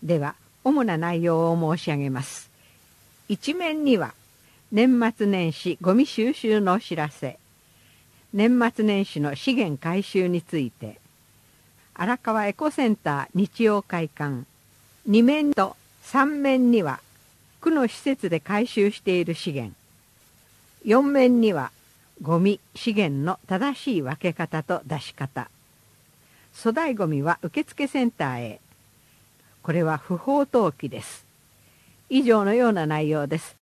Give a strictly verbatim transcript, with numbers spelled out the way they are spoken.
では主な内容を申し上げます。一面には年末年始ゴミ収集のお知らせ、年末年始の資源回収について、荒川エコセンター日曜会館、に面とさん面には区の施設で回収している資源、よん面にはゴミ資源の正しい分け方と出し方、粗大ゴミは受付センターへ、これは不法投棄です。以上のような内容です。